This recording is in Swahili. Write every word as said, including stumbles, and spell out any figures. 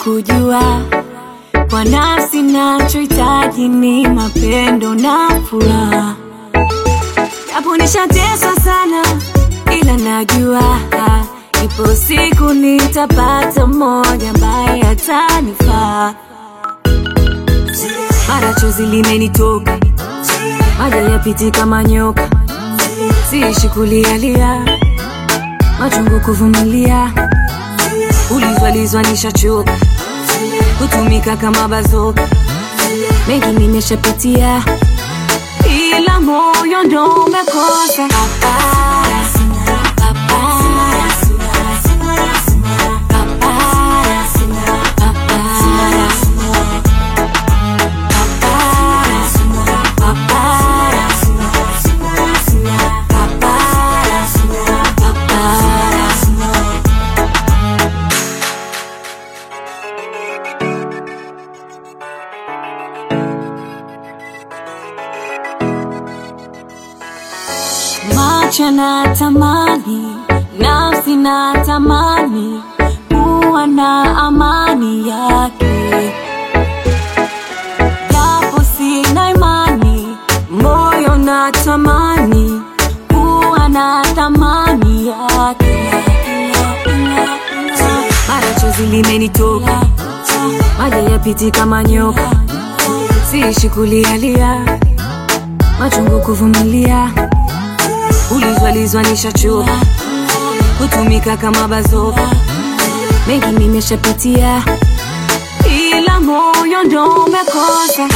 kujua kwa nafsi nachohitaji ni mapendo na furaha. Japo nishateswa sana, ila najua ipo siku nitapata mmoja ambaye atanifaa. Mara chozi limenitoka, maji yapiti kama nyoka. Siishi kulialia, machungu kuvumilia. Ulizwalizwa nishachoka, kutumika kama bazoka. Mengi nimeshapitia, ila moyo ndo umekosa. Papara, papara, papara, macho na tamani, nafsi na tamani kuwa na amani yake. Japo sina imani, moyo na tamani kuwa na thamani yake. Mara chozi limenitoka, maji yapiti kama nyoka. Siishi kulialia, machungu kuvumilia. Ulizwalizwa nishachoka, kutumika kama bazoka. Mengi nimeshapitia, ila moyo ndo umekosa.